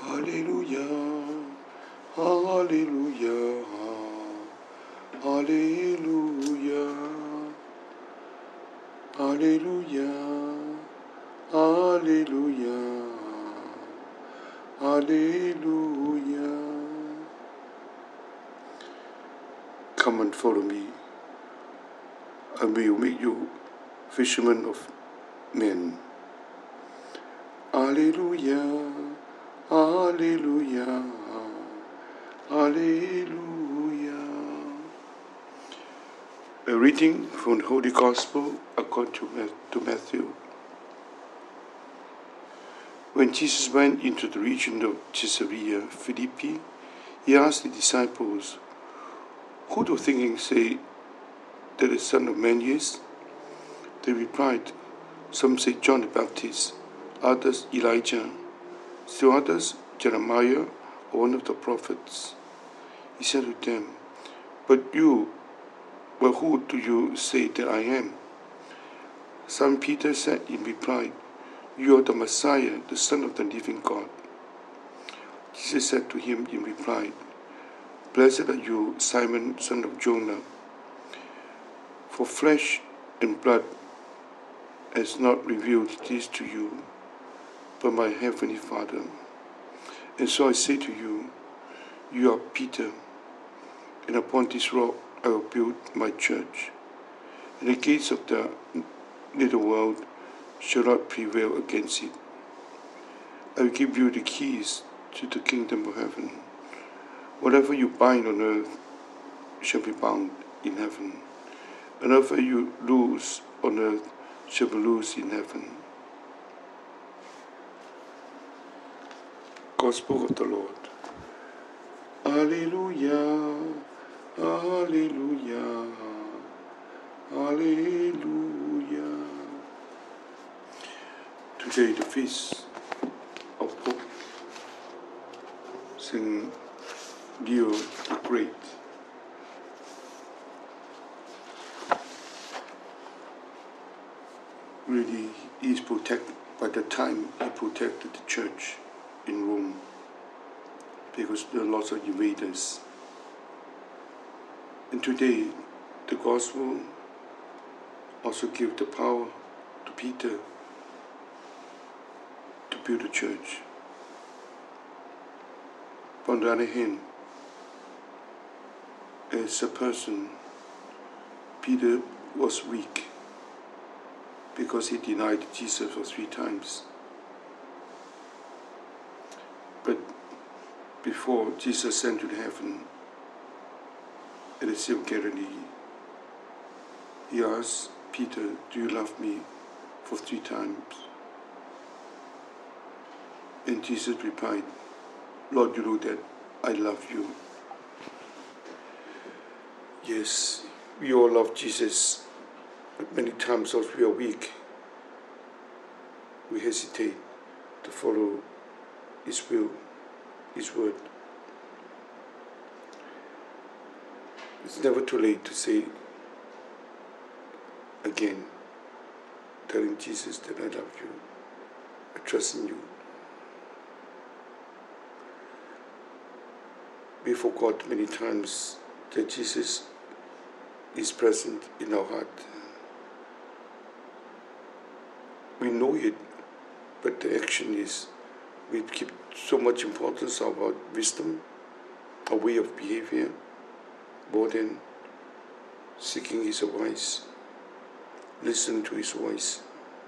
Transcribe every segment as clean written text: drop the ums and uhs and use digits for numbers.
Hallelujah, hallelujah, hallelujah, hallelujah, hallelujah, hallelujah. Come and follow me, and we will make you fishermen of men. Hallelujah, hallelujah, hallelujah. A reading from the Holy Gospel according to Matthew. When Jesus went into the region of Caesarea Philippi, he asked the disciples, "Who do thinking say that the Son of Man is?" They replied, "Some say John the Baptist, others Elijah, still others Jeremiah or one of the prophets." He said to them, But who do you say that I am?" Simon Peter said in reply, "You are the Messiah, the Son of the living God." Jesus said to him in reply, "Blessed are you, Simon, son of Jonah, for flesh and blood has not revealed this to you, but my heavenly Father. And so I say to you, you are Peter, and upon this rock I will build my church, and the gates of the little world shall not prevail against it. I will give you the keys to the kingdom of heaven. Whatever you bind on earth shall be bound in heaven, and whatever you loose on earth shall be loosed in heaven." Gospel of the Lord. Alleluia, alleluia, alleluia. Today the feast of Pope Saint Leo the Great. Really, he is protected. By the time he protected the church in Rome, because there are lots of invaders. And today, the gospel also gives the power to Peter to build a church. But on the other hand, as a person, Peter was weak because he denied Jesus for 3 times. But before Jesus sent to heaven at the Sea of Galilee, he asked Peter, "Do you love me?" for 3 times. And Jesus replied, "Lord, you know that I love you." Yes, we all love Jesus, but many times also we are weak. We hesitate to follow His will, His word. It's never too late to say again, telling Jesus that I love you, I trust in you. We forgot many times that Jesus is present in our heart. We know it, but the action is, we keep so much importance about wisdom, a way of behavior, more than seeking His advice, listen to His voice.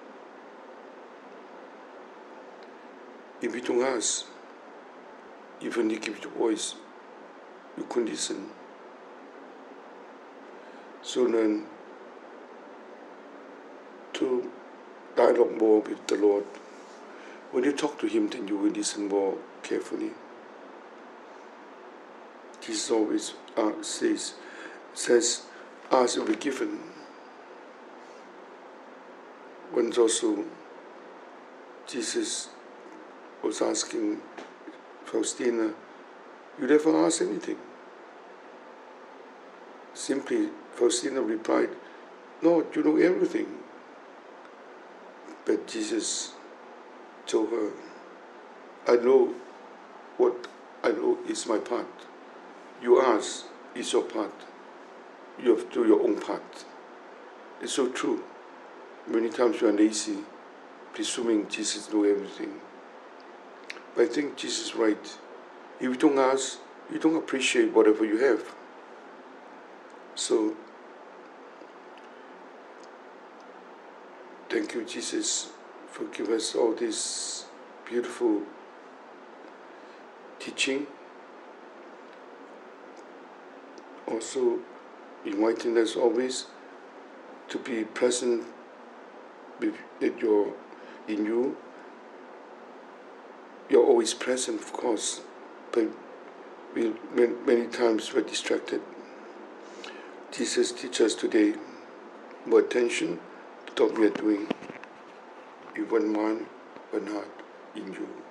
If we don't ask, even He gives the voice, you couldn't listen. So learn to dialogue more with the Lord. When you talk to Him, then you will listen more carefully. Jesus always says, "Ask will be given." Once also, Jesus was asking Faustina, "You never ask anything." Simply, Faustina replied, "Lord, you know everything." But Jesus told her, "I know what I know is my part. You ask is your part. You have to do your own part. It's so true. Many times we are lazy, presuming Jesus knows everything. But I think Jesus is right. If you don't ask, you don't appreciate whatever you have. So, thank you, Jesus, for giving us all this beautiful teaching. Also, inviting us always to be present with in you. You're always present, of course, but many times we're distracted. Jesus teaches us today more attention to what we are doing with one mind, one heart in you.